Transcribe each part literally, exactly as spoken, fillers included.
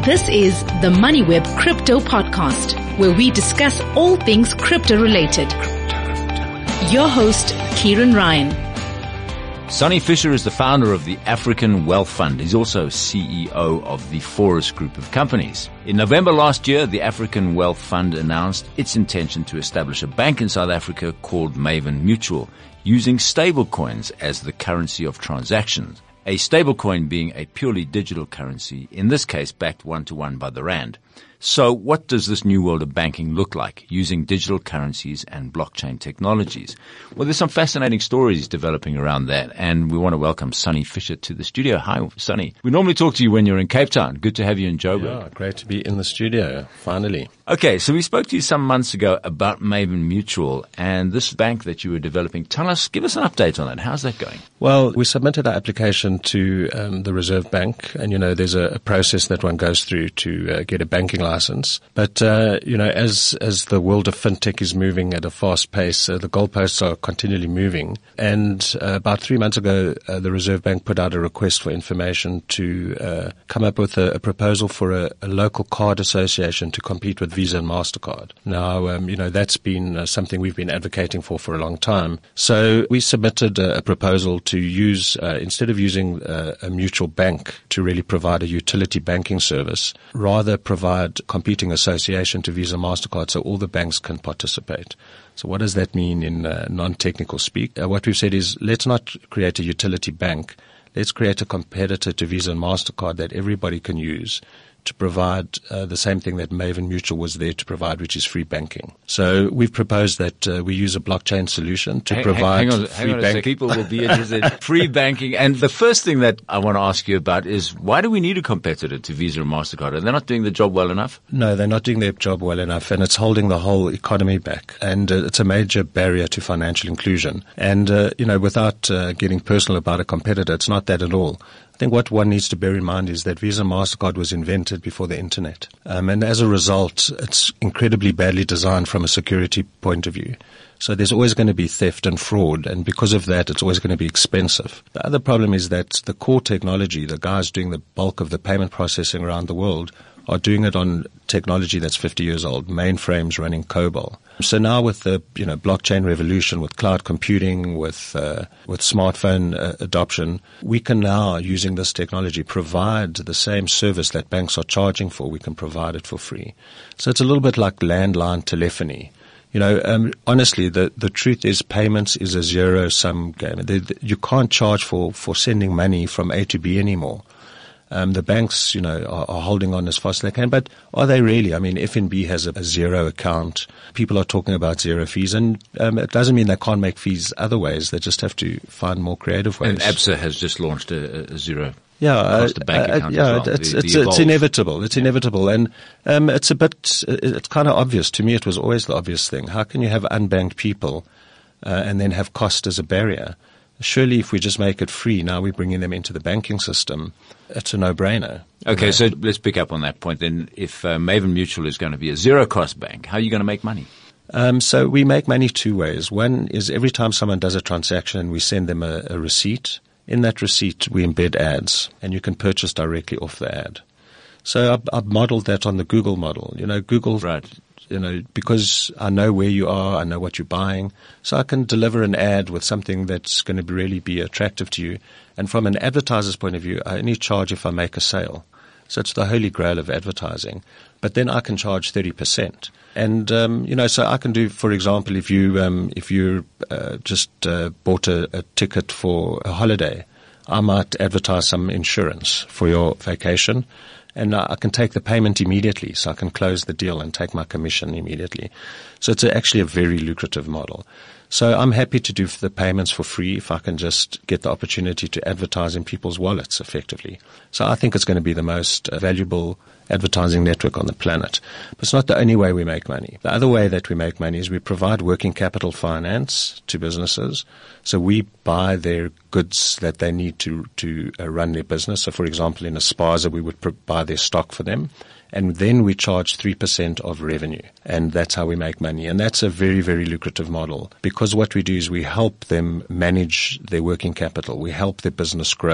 This is the MoneyWeb Crypto Podcast, where we discuss all things crypto related. Your host, Kieran Ryan. Sonny Fisher is the founder of the African Wealth Fund. He's also C E O of the Forest Group of companies. In November last year, the African Wealth Fund announced its intention to establish a bank in South Africa called Maven Mutual, using stablecoins as the currency of transactions. A stablecoin being a purely digital currency, in this case backed one-to-one by the rand. So what does this new world of banking look like using digital currencies and blockchain technologies? Well, there's some fascinating stories developing around that, and we want to welcome Sonny Fisher to the studio. Hi, Sonny. We normally talk to you when you're in Cape Town. Good to have you in Joburg. Yeah, great to be in the studio, finally. Okay, so we spoke to you some months ago about Maven Mutual and this bank that you were developing. Tell us, give us an update on that. How's that going? Well, we submitted our application to um, the Reserve Bank, and, you know, there's a, a process that one goes through to uh, get a banking license. License. But, uh, you know, as, as the world of fintech is moving at a fast pace, uh, the goalposts are continually moving. And uh, about three months ago, uh, the Reserve Bank put out a request for information to uh, come up with a, a proposal for a, a local card association to compete with Visa and MasterCard. Now, um, you know, that's been uh, something we've been advocating for for a long time. So we submitted a, a proposal to use, uh, instead of using uh, a mutual bank to really provide a utility banking service, rather provide competing association to Visa MasterCard so all the banks can participate. So what does that mean in uh, non-technical speak? Uh, what we've said is, let's not create a utility bank. Let's create a competitor to Visa and MasterCard that everybody can use to provide uh, the same thing that Maven Mutual was there to provide, which is free banking. So we've proposed that uh, we use a blockchain solution to hang, provide hang on, free hang on banking. A sec. People will be interested in free banking. And the first thing that I want to ask you about is, why do we need a competitor to Visa and MasterCard? Are they not doing the job well enough? No, they're not doing their job well enough, and it's holding the whole economy back. And uh, it's a major barrier to financial inclusion. And, uh, you know, without uh, getting personal about a competitor, it's not that at all. I think what one needs to bear in mind is that Visa and MasterCard was invented before the internet. Um, and as a result, it's incredibly badly designed from a security point of view. So there's always going to be theft and fraud, and because of that, it's always going to be expensive. The other problem is that the core technology, the guys doing the bulk of the payment processing around the world, are doing it on technology that's fifty years old, mainframes running COBOL. So now with the, you know, blockchain revolution, with cloud computing, with uh, with smartphone uh, adoption, we can now, using this technology, provide the same service that banks are charging for. We can provide it for free. So it's a little bit like landline telephony. You know, um, honestly, the, the truth is payments is a zero-sum game. The, the, you can't charge for, for sending money from A to B anymore. Um, the banks, you know, are, are holding on as fast as they can, but are they really? I mean, F N B has a, a zero account. People are talking about zero fees, and um, it doesn't mean they can't make fees other ways. They just have to find more creative ways. And ABSA has just launched a, a zero. Yeah, uh, bank uh, account yeah, as well. it's, the, it's, the it's inevitable. It's yeah. inevitable, and um, it's a bit. It's kind of obvious to me. It was always the obvious thing. How can you have unbanked people uh, and then have cost as a barrier? Surely, if we just make it free, now we're bringing them into the banking system. It's a no-brainer. Okay, you know? so let's pick up on that point then. If uh, Maven Mutual is going to be a zero-cost bank, how are you going to make money? Um, so we make money two ways. One is every time someone does a transaction, we send them a, a receipt. In that receipt, we embed ads, and you can purchase directly off the ad. So I've, I've modeled that on the Google model. You know, Google, right. you know, because I know where you are, I know what you're buying, so I can deliver an ad with something that's going to really be attractive to you. And from an advertiser's point of view, I only charge if I make a sale. So it's the holy grail of advertising. But then I can charge thirty percent. And, um, you know, so I can do, for example, if you, um, if you, uh, just, uh, bought a, a ticket for a holiday, I might advertise some insurance for your vacation. And I can take the payment immediately, so I can close the deal and take my commission immediately. So it's actually a very lucrative model. So I'm happy to do the payments for free if I can just get the opportunity to advertise in people's wallets effectively. So I think it's going to be the most valuable advertising network on the planet. But it's not the only way we make money. The other way that we make money is we provide working capital finance to businesses. So we buy their goods that they need to to uh, run their business. So, for example, in a spaza, we would pr- buy their stock for them. And then we charge three percent of revenue. And that's how we make money. And that's a very, very lucrative model, because what we do is we help them manage their working capital. We help their business grow.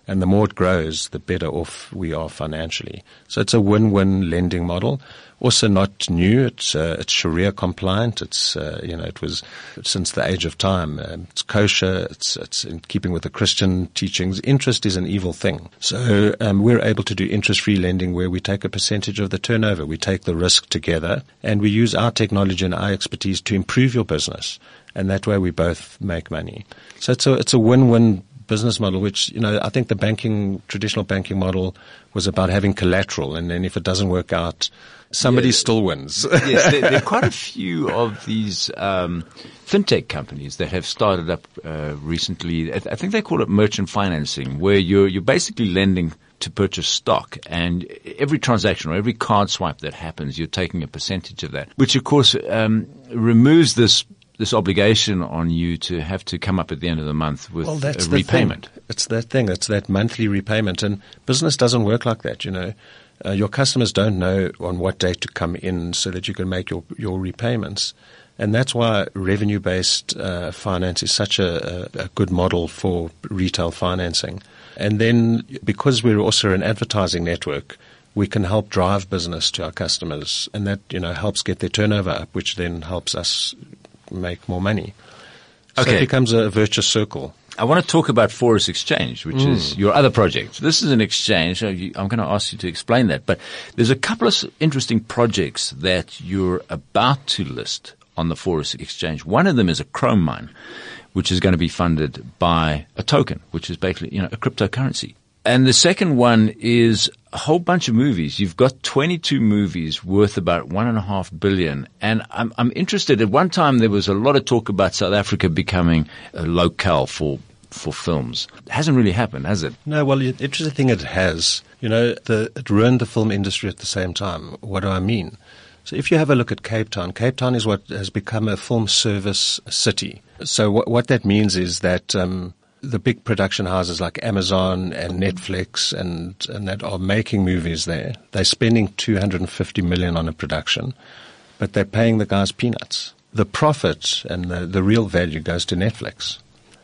And the more it grows, the better off we are financially. So it's a win-win lending model. Also not new. It's, uh, it's Sharia compliant. It's, uh, you know, it was since the age of time. Um, it's kosher. It's, it's in keeping with the Christian teachings. Interest is an evil thing. So, um, we're able to do interest-free lending where we take a percentage of the turnover. We take the risk together and we use our technology and our expertise to improve your business. And that way we both make money. So it's a, it's a win-win business model, which, you know, I think the banking, traditional banking model was about having collateral. And then if it doesn't work out, somebody yeah, still wins. Yes, there, there are quite a few of these um, fintech companies that have started up uh, recently. I, th- I think they call it merchant financing, where you're you're basically lending to purchase stock, and every transaction or every card swipe that happens, you're taking a percentage of that, which of course um, removes this this obligation on you to have to come up at the end of the month with well, that's a repayment. Thing. It's that thing. It's that monthly repayment, and business doesn't work like that, you know. Uh, your customers don't know on what date to come in so that you can make your, your repayments. And that's why revenue-based uh, finance is such a, a, a good model for retail financing. And then because we're also an advertising network, we can help drive business to our customers. And that, you know, helps get their turnover up, which then helps us make more money. So okay. It becomes a virtuous circle. I want to talk about Forex Exchange, which mm. is your other project. This is an exchange. I'm going to ask you to explain that. But there's a couple of interesting projects that you're about to list on the Forex Exchange. One of them is a chrome mine, which is going to be funded by a token, which is basically, you know, a cryptocurrency. And the second one is a whole bunch of movies. You've got twenty-two movies worth about one and a half billion. And I'm, I'm interested. At one time, there was a lot of talk about South Africa becoming a locale for, for films. It hasn't really happened, has it? No, well, the interesting thing it has, you know, the, it ruined the film industry at the same time. What do I mean? So if you have a look at Cape Town, Cape Town is what has become a film service city. So what, what that means is that, um, the big production houses like Amazon and Netflix and, and that are making movies there. They're spending two hundred fifty million on a production, but they're paying the guys peanuts. The profit and the, the real value goes to Netflix.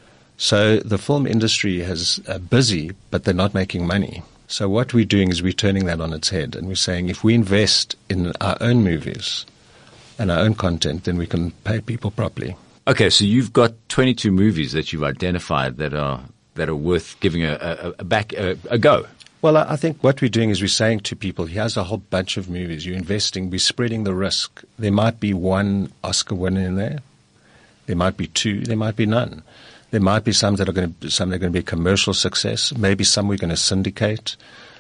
So the film industry is uh, busy, but they're not making money. So what we're doing is we're turning that on its head, and we're saying if we invest in our own movies and our own content, then we can pay people properly. Okay, so you've got twenty-two movies that you've identified that are that are worth giving a, a, a back a, a go. Well, I think what we're doing is we're saying to people, here's a whole bunch of movies. You're investing. We're spreading the risk. There might be one Oscar winner in there. There might be two. There might be none. There might be some that are going to some that are going to be a commercial success. Maybe some we're going to syndicate.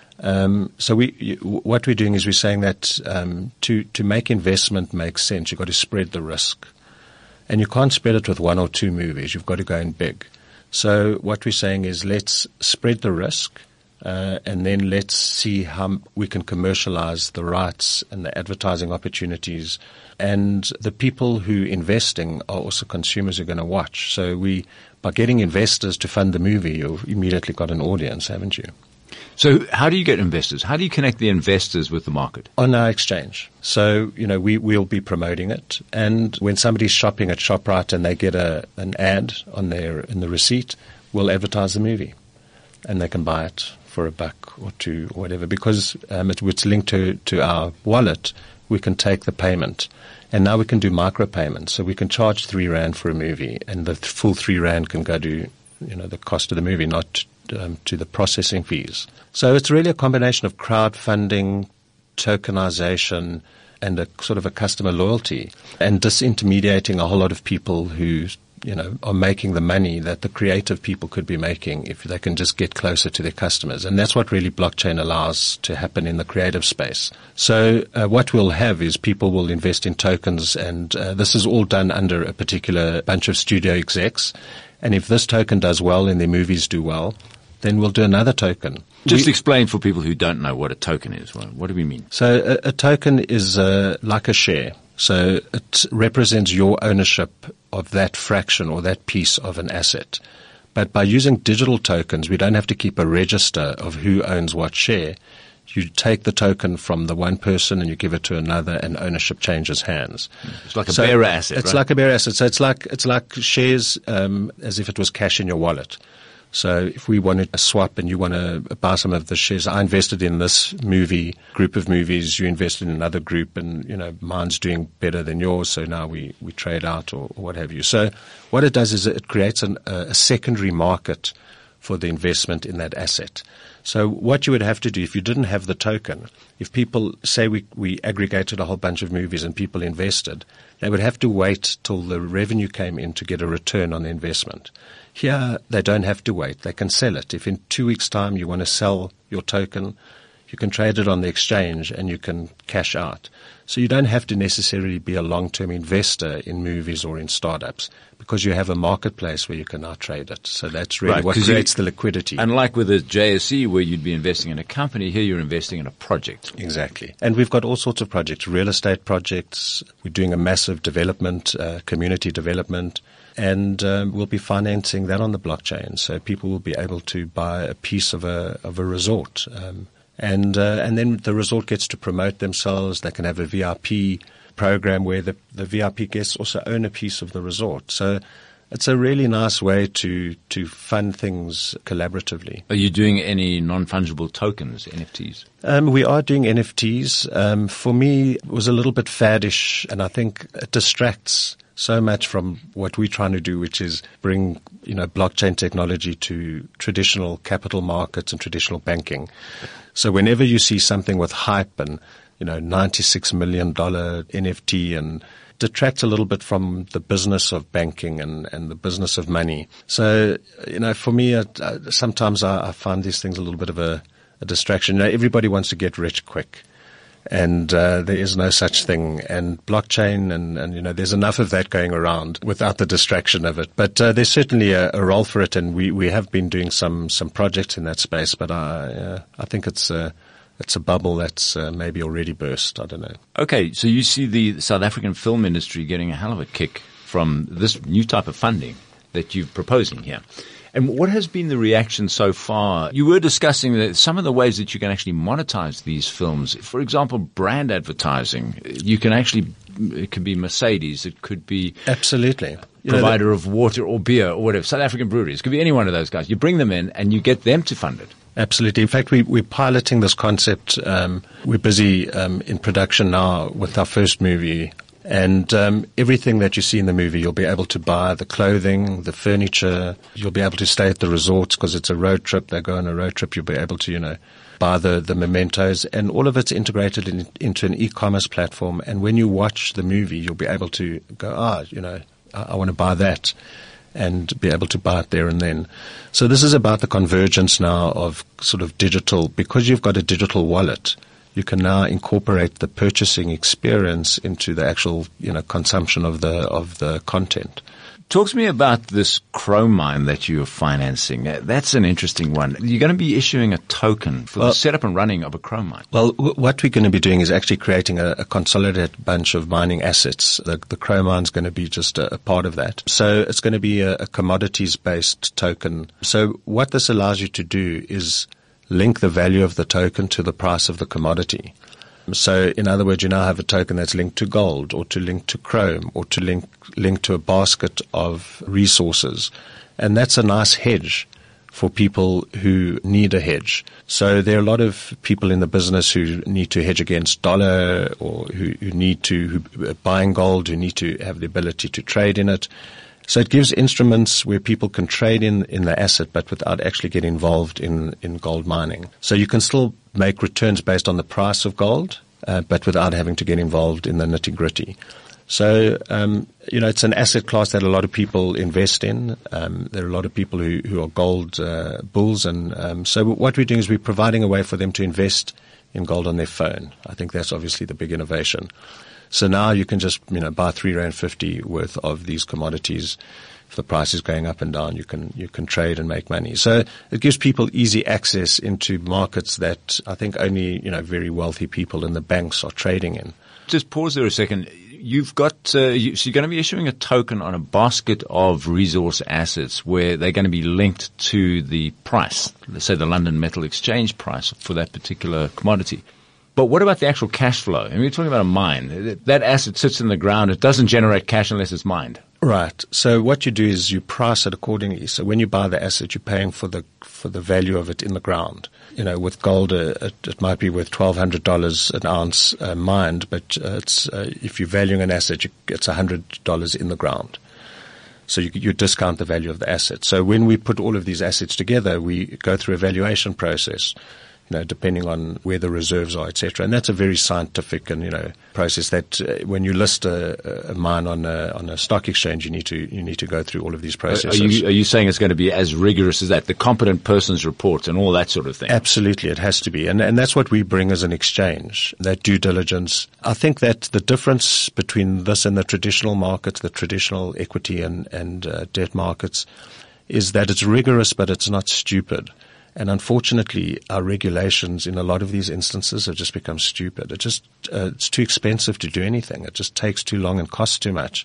Um, so we, what we're doing is we're saying that um, to to make investment make sense, you've got to spread the risk. And you can't spread it with one or two movies. You've got to go in big. So what we're saying is let's spread the risk, uh, and then let's see how we can commercialize the rights and the advertising opportunities. And the people who are investing are also consumers who are going to watch. So we, by getting investors to fund the movie, you've immediately got an audience, haven't you? So how do you get investors? How do you connect the investors with the market? On our exchange. So, you know, we, we'll be promoting it. And when somebody's shopping at ShopRite and they get a, an ad on their, in the receipt, we'll advertise the movie. And they can buy it for a buck or two or whatever. Because um, it, it's linked to, to our wallet, we can take the payment. And now we can do micropayments. So we can charge three rand for a movie, and the full three rand can go to, you know, the cost of the movie, not Um, to the processing fees. So it's really a combination of crowdfunding, tokenization, and a sort of a customer loyalty, and disintermediating a whole lot of people who, you know, are making the money that the creative people could be making if they can just get closer to their customers. And that's what really blockchain allows to happen in the creative space. So uh, what we'll have is people will invest in tokens, and uh, this is all done under a particular bunch of studio execs. And if this token does well and their movies do well, then we'll do another token. Just we, explain for people who don't know what a token is. What, what do we mean? So a, a token is uh, like a share. So it represents your ownership of that fraction or that piece of an asset. But by using digital tokens, we don't have to keep a register of who owns what share. You take the token from the one person and you give it to another, and ownership changes hands. It's like a so bearer asset, It's right? like a bearer asset. So it's like, it's like shares um, as if it was cash in your wallet. So if we wanted a swap and you want to buy some of the shares, I invested in this movie, group of movies, you invested in another group, and, you know, mine's doing better than yours, so now we, we trade out or, or what have you. So what it does is it creates an, a secondary market for the investment in that asset. So what you would have to do if you didn't have the token, if people say we, we aggregated a whole bunch of movies and people invested, they would have to wait till the revenue came in to get a return on the investment. Here, they don't have to wait. They can sell it. If in two weeks' time you want to sell your token, you can trade it on the exchange and you can cash out. So you don't have to necessarily be a long-term investor in movies or in startups because you have a marketplace where you can now trade it. So that's really right, what creates you, the liquidity. Unlike with a J S E where you'd be investing in a company, here you're investing in a project. Exactly. And we've got all sorts of projects, real estate projects. We're doing a massive development, uh, community development. And um, we'll be financing that on the blockchain. So people will be able to buy a piece of a of a resort. Um, and uh, and then the resort gets to promote themselves. They can have a V I P program where the, the V I P guests also own a piece of the resort. So it's a really nice way to, to fund things collaboratively. Are you doing any non-fungible tokens, N F Ts? Um, we are doing N F Ts. Um, for me, it was a little bit faddish, and I think it distracts so much from what we're trying to do, which is bring, you know, blockchain technology to traditional capital markets and traditional banking. So whenever you see something with hype and, you know, ninety-six million dollars N F T and detracts a little bit from the business of banking and, and the business of money. So, you know, for me, uh, sometimes I, I find these things a little bit of a, a distraction. You know, everybody wants to get rich quick. And uh, there is no such thing. And blockchain and, and, you know, there's enough of that going around without the distraction of it. But uh, there's certainly a, a role for it, and we, we have been doing some, some projects in that space. But I, uh, I think it's a, it's a bubble that's uh, maybe already burst. I don't know. Okay, so you see the South African film industry getting a hell of a kick from this new type of funding that you're proposing here. And what has been the reaction so far? You were discussing that some of the ways that you can actually monetize these films. For example, brand advertising. You can actually, it could be Mercedes, it could be absolutely you provider know, of water or beer or whatever, South African breweries. It could be any one of those guys. You bring them in and you get them to fund it. Absolutely. In fact, we, we're piloting this concept. Um, we're busy um, in production now with our first movie. And um, everything that you see in the movie, you'll be able to buy the clothing, the furniture. You'll be able to stay at the resorts because it's a road trip. They go on a road trip. You'll be able to, you know, buy the, the mementos. And all of it's integrated in, into an e-commerce platform. And when you watch the movie, you'll be able to go, ah, you know, I, I want to buy that, and be able to buy it there and then. So this is about the convergence now of sort of digital. Because you've got a digital wallet, you can now incorporate the purchasing experience into the actual, you know, consumption of the of the content. Talk to me about this Chrome mine that you're financing. That's an interesting one. You're going to be issuing a token for well, the setup and running of a Chrome mine. Well, w- what we're going to be doing is actually creating a, a consolidated bunch of mining assets. The, the Chrome mine is going to be just a, a part of that. So it's going to be a, a commodities-based token. So what this allows you to do is link the value of the token to the price of the commodity. So in other words, you now have a token that's linked to gold or to link to chrome or to link, link to a basket of resources. And that's a nice hedge for people who need a hedge. So there are a lot of people in the business who need to hedge against dollar or who, who need to, who are buying gold, who need to have the ability to trade in it. So it gives instruments where people can trade in, in the asset, but without actually getting involved in, in gold mining. So you can still make returns based on the price of gold, uh, but without having to get involved in the nitty-gritty. So, um, you know, it's an asset class that a lot of people invest in. Um, there are a lot of people who, who are gold uh, bulls. And um, so what we're doing is we're providing a way for them to invest in gold on their phone. I think that's obviously the big innovation. So now you can just, you know, buy three rand fifty worth of these commodities. If the price is going up and down, you can you can trade and make money. So it gives people easy access into markets that I think only, you know, very wealthy people in the banks are trading in. Just pause there a second. You've got uh, you, so you're going to be issuing a token on a basket of resource assets where they're going to be linked to the price, let's say the London Metal Exchange price for that particular commodity. But what about the actual cash flow? I mean, we're talking about a mine. That asset sits in the ground. It doesn't generate cash unless it's mined. Right. So what you do is you price it accordingly. So when you buy the asset, you're paying for the for the value of it in the ground. You know, with gold, uh, it, it might be worth twelve hundred dollars an ounce uh, mined, but uh, it's uh, if you're valuing an asset, you, it's one hundred dollars in the ground. So you, you discount the value of the asset. So when we put all of these assets together, we go through a valuation process, you know, depending on where the reserves are, et cetera. And that's a very scientific and, you know, process that uh, when you list a, a mine on a, on a stock exchange, you need to, you need to go through all of these processes. Are you, are you saying it's going to be as rigorous as that? The competent person's report and all that sort of thing? Absolutely. It has to be. And, and that's what we bring as an exchange, that due diligence. I think that the difference between this and the traditional markets, the traditional equity and, and uh, debt markets, is that it's rigorous, but it's not stupid. And unfortunately, our regulations in a lot of these instances have just become stupid. It just uh, it's too expensive to do anything. It just takes too long and costs too much.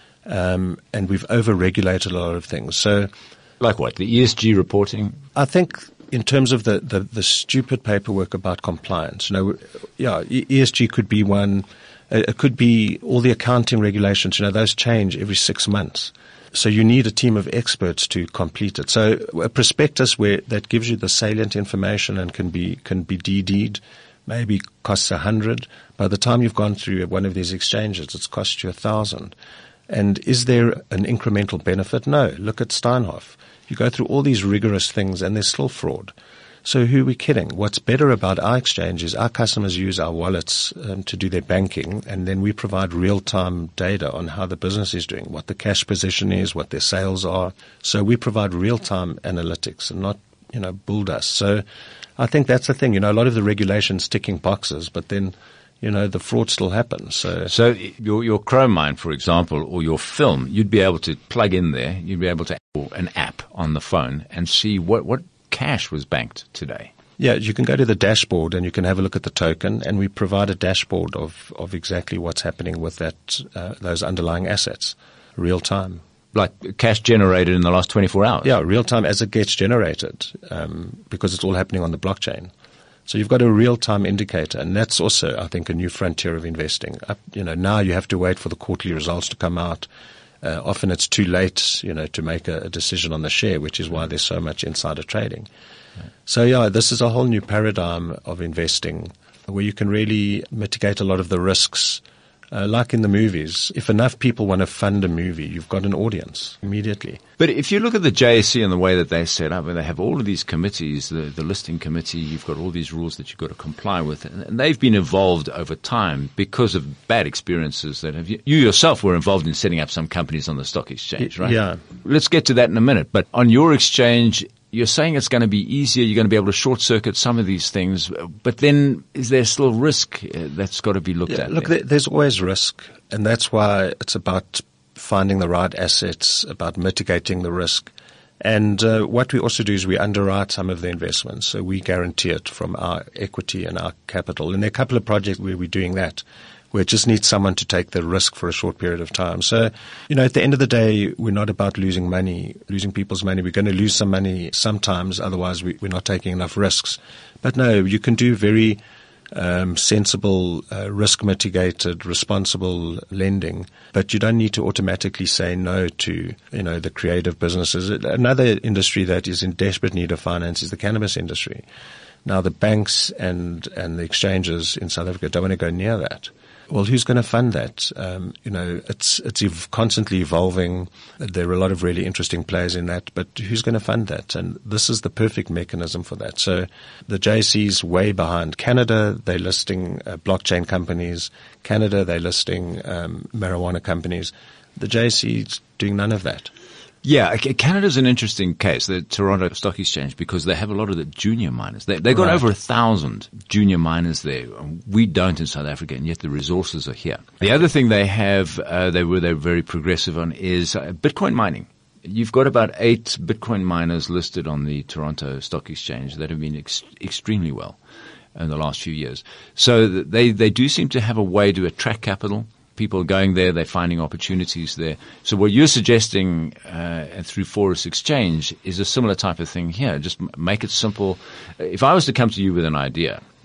Um, and we've over-regulated a lot of things. So, like what? The E S G reporting? I think in terms of the, the, the stupid paperwork about compliance, you know, yeah, E S G could be one. It could be all the accounting regulations. You know, those change every six months. So you need a team of experts to complete it. So a prospectus where that gives you the salient information and can be can be D D'd, maybe costs a hundred. By the time you've gone through one of these exchanges, it's cost you a thousand. And is there an incremental benefit? No. Look at Steinhoff. You go through all these rigorous things and there's still fraud. So who are we kidding? What's better about our exchange is our customers use our wallets um, to do their banking, and then we provide real-time data on how the business is doing, what the cash position is, what their sales are. So we provide real-time analytics and not, you know, bull dust. So I think that's the thing. You know, a lot of the regulations ticking boxes, but then, you know, the fraud still happens. So, so your your Chrome mine, for example, or your film, you'd be able to plug in there. You'd be able to have an app on the phone and see what what. cash was banked today. Yeah, you can go to the dashboard and you can have a look at the token, and we provide a dashboard of, of exactly what's happening with that uh, those underlying assets, real time. Like cash generated in the last twenty-four hours? Yeah, real time as it gets generated, um, because it's all happening on the blockchain. So you've got a real time indicator, and that's also, I think, a new frontier of investing. Up, you know, now you have to wait for the quarterly results to come out. Uh, often it's too late, you know, to make a, a decision on the share, which is why there's so much insider trading. Right. So, yeah, this is a whole new paradigm of investing where you can really mitigate a lot of the risks. Uh, like in the movies, if enough people want to fund a movie, you've got an audience immediately. But if you look at the J S E and the way that they're set up, where they have all of these committees, the, the listing committee, you've got all these rules that you've got to comply with, and, and they've been evolved over time because of bad experiences that have, you, you yourself were involved in setting up some companies on the stock exchange, right? Yeah. Let's get to that in a minute. But on your exchange, you're saying it's going to be easier, you're going to be able to short-circuit some of these things, but then is there still risk that's got to be looked yeah, at? Look, there? there's always risk, and that's why it's about finding the right assets, about mitigating the risk. And uh, what we also do is we underwrite some of the investments, so we guarantee it from our equity and our capital. And there are a couple of projects where we're doing that, where it just needs someone to take the risk for a short period of time. So, you know, at the end of the day, we're not about losing money, losing people's money. We're going to lose some money sometimes, otherwise we, we're not taking enough risks. But no, you can do very um, sensible, uh, risk-mitigated, responsible lending, but you don't need to automatically say no to, you know, the creative businesses. Another industry that is in desperate need of finance is the cannabis industry. Now, the banks and, and the exchanges in South Africa don't want to go near that. Well, who's going to fund that? Um, you know, it's it's ev- constantly evolving. There are a lot of really interesting players in that, but who's going to fund that? And this is the perfect mechanism for that. So the J S E's way behind. Canada, they're listing uh, blockchain companies. Canada, they're listing um, marijuana companies. The J S E's doing none of that. Yeah, Canada's an interesting case, the Toronto Stock Exchange, because they have a lot of the junior miners. They, they've got right. over a thousand junior miners there. We don't in South Africa, and yet the resources are here. The other thing they have, uh, they were they're very progressive on, is uh, Bitcoin mining. You've got about eight Bitcoin miners listed on the Toronto Stock Exchange that have been ex- extremely well in the last few years. So they, they do seem to have a way to attract capital. People are going there, they're finding opportunities there. So what you're suggesting uh, through Forus Exchange is a similar type of thing here. Just make it simple. If I was to come to you with an idea,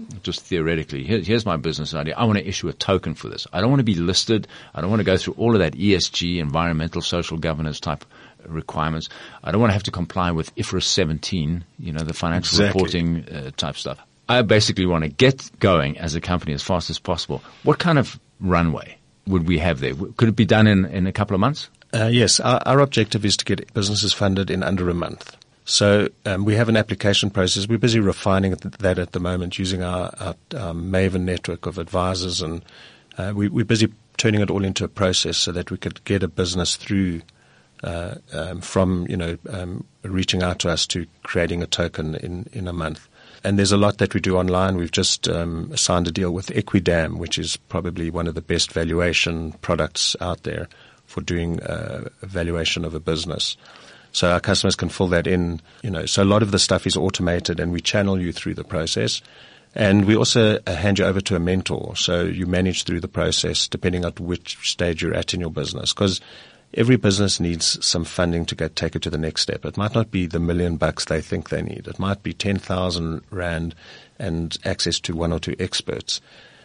just theoretically, here, here's my business idea. I want to issue a token for this. I don't want to be listed. I don't want to go through all of that E S G, environmental, social governance type requirements. I don't want to have to comply with I F R S seventeen, you know, the financial exactly. reporting uh, type stuff. I basically want to get going as a company as fast as possible. What kind of runway would we have there? Could it be done in, in a couple of months? Uh, yes, our, our objective is to get businesses funded in under a month. So um, we have an application process. We're busy refining that at the moment using our, our, our Maven network of advisors, and uh, we, we're busy turning it all into a process so that we could get a business through uh, um, from, you know, um, reaching out to us to creating a token in, in a month. And there's a lot that we do online. We've just um, signed a deal with Equidam, which is probably one of the best valuation products out there for doing uh, a valuation of a business. So our customers can fill that in, you know. So a lot of the stuff is automated, and we channel you through the process. And we also uh, hand you over to a mentor, so you manage through the process depending on which stage you're at in your business. Because every business needs some funding to get take it to the next step. It might not be the million bucks they think they need. It might be ten thousand rand and access to one or two experts.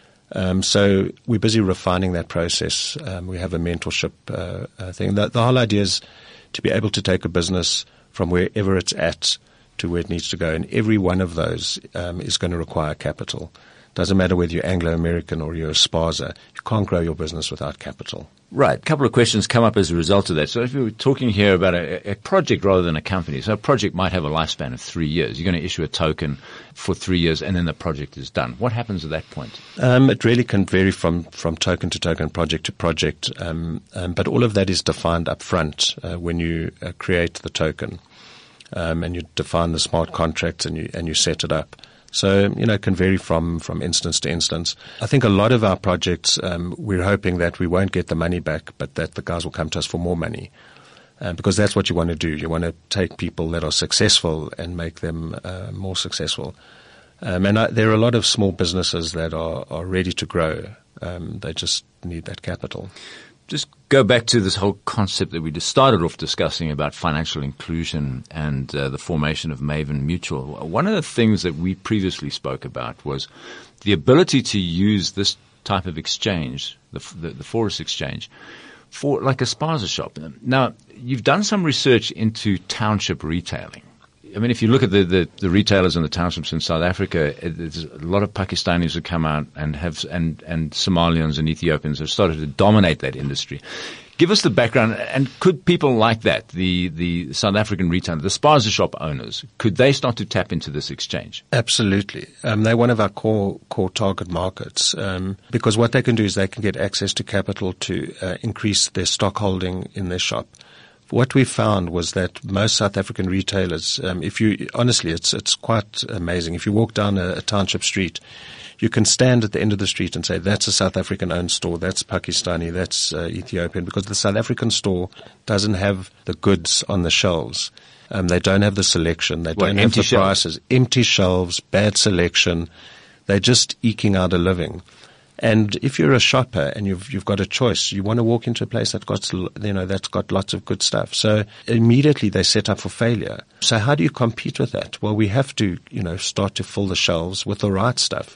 Um, so we're busy refining that process. Um, we have a mentorship uh, uh, thing. The, the whole idea is to be able to take a business from wherever it's at to where it needs to go. And every one of those um, is going to require capital. Doesn't matter whether you're Anglo-American or you're a Spaza. You can't grow your business without capital. Right. A couple of questions come up as a result of that. So if we were talking here about a, a project rather than a company, so a project might have a lifespan of three years. You're going to issue a token for three years and then the project is done. What happens at that point? Um, it really can vary from, from token to token, project to project. Um, um, but all of that is defined up front uh, when you uh, create the token. Um, and you define the smart contracts and you, and you set it up. So, you know, it can vary from, from instance to instance. I think a lot of our projects, um, we're hoping that we won't get the money back, but that the guys will come to us for more money. Uh, because that's what you want to do. You want to take people that are successful and make them uh, more successful. Um, and I, there are a lot of small businesses that are, are ready to grow. Um, they just need that capital. Just go back to this whole concept that we just started off discussing about financial inclusion and uh, the formation of Maven Mutual. One of the things that we previously spoke about was the ability to use this type of exchange, the, the, the Forex exchange, for like a spaza shop. Now, you've done some research into township retailing. I mean, if you look at the, the, the retailers in the townships in South Africa, it, there's a lot of Pakistanis who come out and have, and, and Somalians and Ethiopians have started to dominate that industry. Give us the background, and could people like that, the, the South African retailers, the spaza shop owners, could they start to tap into this exchange? Absolutely. Um, they're one of our core, core target markets, um, because what they can do is they can get access to capital to uh, increase their stock holding in their shop. What we found was that most South African retailers, um, if you honestly, it's it's quite amazing. If you walk down a, a township street, you can stand at the end of the street and say, "That's a South African-owned store. That's Pakistani. That's uh, Ethiopian," because the South African store doesn't have the goods on the shelves. Um, they don't have the selection. They what, don't have the shelves? prices. Empty shelves, bad selection. They're just eking out a living. And if you're a shopper and you've you've got a choice, you want to walk into a place that got you know that's got lots of good stuff. So immediately they set up for failure. So how do you compete with that? Well, we have to you know start to fill the shelves with the right stuff.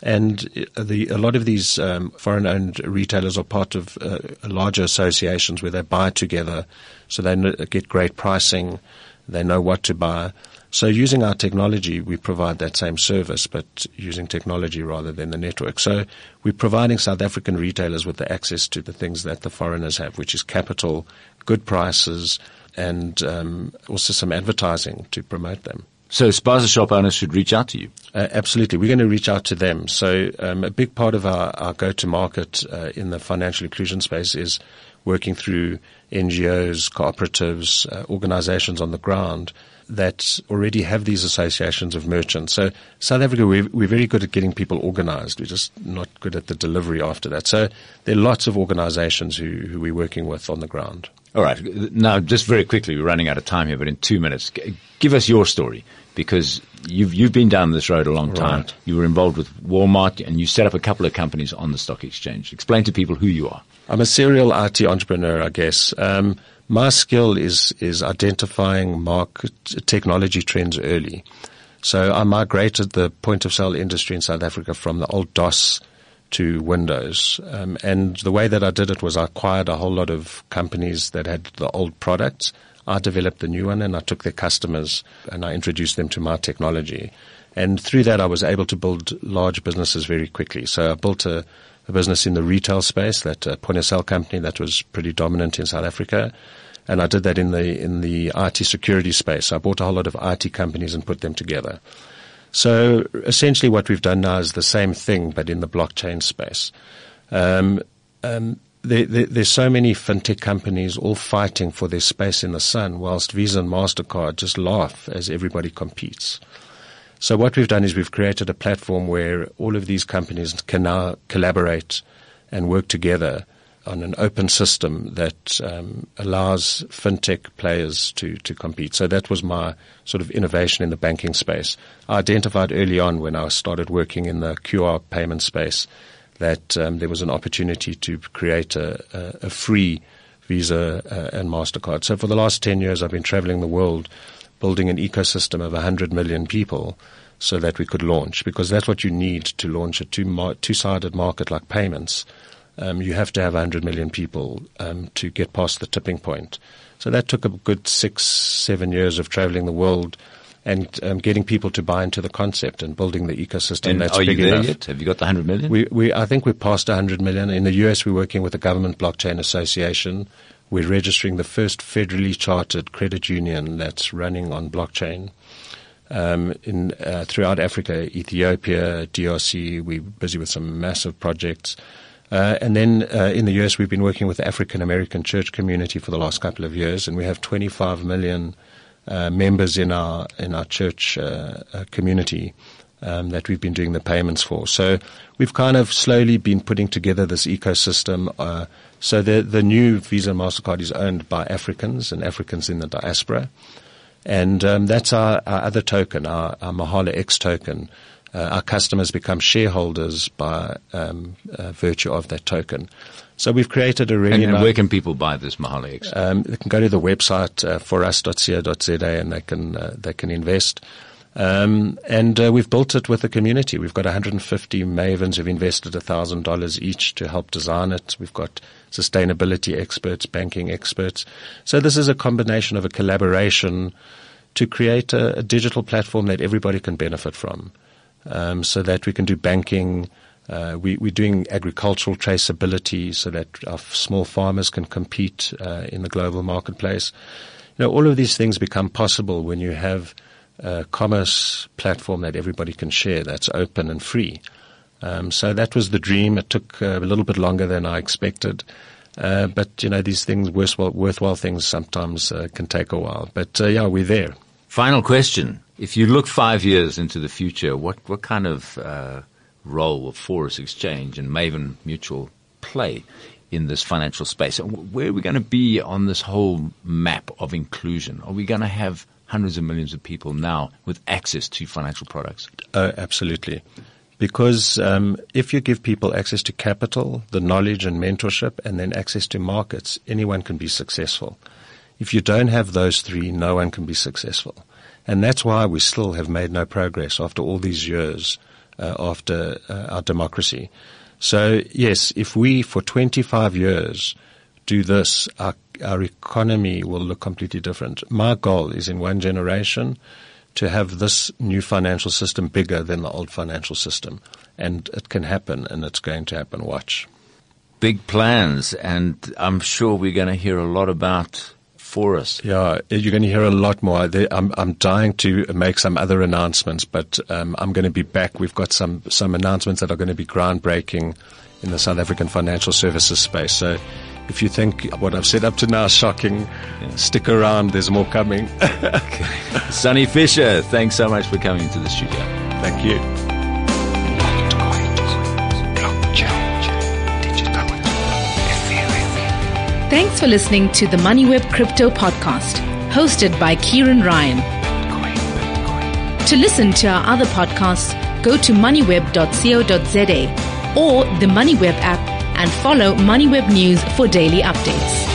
And the a lot of these um, foreign-owned retailers are part of uh, larger associations where they buy together, so they get great pricing. They know what to buy. So using our technology, we provide that same service, but using technology rather than the network. So we're providing South African retailers with the access to the things that the foreigners have, which is capital, good prices, and um, also some advertising to promote them. So spaza shop owners should reach out to you? Uh, absolutely. We're going to reach out to them. So um, a big part of our, our go-to-market uh, in the financial inclusion space is working through N G Os, cooperatives, uh, organizations on the ground that already have these associations of merchants. So South Africa, we're, we're very good at getting people organized. We're just not good at the delivery after that. So there are lots of organizations who, who we're working with on the ground. All right. Now, just very quickly, we're running out of time here, but in two minutes, give us your story, because you've you've been down this road a long time. Right. You were involved with Walmart, and you set up a couple of companies on the stock exchange. Explain to people who you are. I'm a serial I T entrepreneur, I guess. Um, my skill is is identifying market technology trends early. So I migrated the point-of-sale industry in South Africa from the old DOS to Windows. Um, and the way that I did it was I acquired a whole lot of companies that had the old products. I developed the new one, and I took their customers and I introduced them to my technology. And through that, I was able to build large businesses very quickly. So I built a, a business in the retail space, that uh, point-of-sale company that was pretty dominant in South Africa. And I did that in the in the I T security space. So I bought a whole lot of I T companies and put them together. So essentially what we've done now is the same thing, but in the blockchain space. Um, um, there, there, there's so many fintech companies all fighting for their space in the sun, whilst Visa and MasterCard just laugh as everybody competes. So what we've done is we've created a platform where all of these companies can now collaborate and work together on an open system that um, allows fintech players to, to compete. So that was my sort of innovation in the banking space. I identified early on when I started working in the Q R payment space that um, there was an opportunity to create a, a, a free Visa uh, and MasterCard. So for the last ten years, I've been traveling the world building an ecosystem of one hundred million people so that we could launch, because that's what you need to launch a two mar- two-sided market like payments. Um, you have to have one hundred million people um, to get past the tipping point. So that took a good six, seven years of traveling the world and um, getting people to buy into the concept and building the ecosystem and that's are big you there enough. Yet? Have you got the one hundred million? We, we, I think we're past one hundred million. In the U S, we're working with the Government Blockchain Association. We're registering the first federally chartered credit union that's running on blockchain. Um, in uh, throughout Africa, Ethiopia, D R C, we're busy with some massive projects. Uh, and then uh, in the U S, we've been working with the African American church community for the last couple of years, and we have twenty-five million uh, members in our in our church uh, uh, community um, that we've been doing the payments for. So we've kind of slowly been putting together this ecosystem. Uh, so the the new Visa and MasterCard is owned by Africans and Africans in the diaspora, and um, that's our, our other token, our, our Mahala X token. Uh, our customers become shareholders by um, uh, virtue of that token. So we've created a really And, and nice, where can people buy this Mahala X? um, they can go to the website uh, for us dot co dot za and they can uh, they can invest. Um, and uh, we've built it with the community. We've got one hundred fifty mavens who've invested one thousand dollars each to help design it. We've got sustainability experts, banking experts. So this is a combination of a collaboration to create a, a digital platform that everybody can benefit from. Um, so that we can do banking. Uh, we, we're doing agricultural traceability so that our small farmers can compete uh, in the global marketplace. You know, all of these things become possible when you have a commerce platform that everybody can share, that's open and free. Um, so that was the dream. It took uh, a little bit longer than I expected. Uh, but, you know, these things, worthwhile, worthwhile things sometimes uh, can take a while. But, uh, yeah, we're there. Final question. If you look five years into the future, what, what kind of uh, role will Forus Exchange and Maven Mutual play in this financial space? Where are we going to be on this whole map of inclusion? Are we going to have hundreds of millions of people now with access to financial products? Oh, absolutely. Because um, if you give people access to capital, the knowledge and mentorship, and then access to markets, anyone can be successful. If you don't have those three, no one can be successful. And that's why we still have made no progress after all these years uh, after uh, our democracy. So, yes, if we for twenty-five years do this, our, our economy will look completely different. My goal is in one generation to have this new financial system bigger than the old financial system. And it can happen, and it's going to happen. Watch. Big plans, and I'm sure we're going to hear a lot about Forus. Yeah, you're going to hear a lot more. I'm, I'm dying to make some other announcements, but um, I'm going to be back. We've got some, some announcements that are going to be groundbreaking in the South African financial services space. So if you think what I've said up to now is shocking, yeah. Stick around. There's more coming. Okay. Sonny Fisher, thanks so much for coming to the studio. Thank you. Thanks for listening to the MoneyWeb Crypto Podcast, hosted by Kieran Ryan. To listen to our other podcasts, go to moneyweb dot co dot za or the MoneyWeb app and follow MoneyWeb News for daily updates.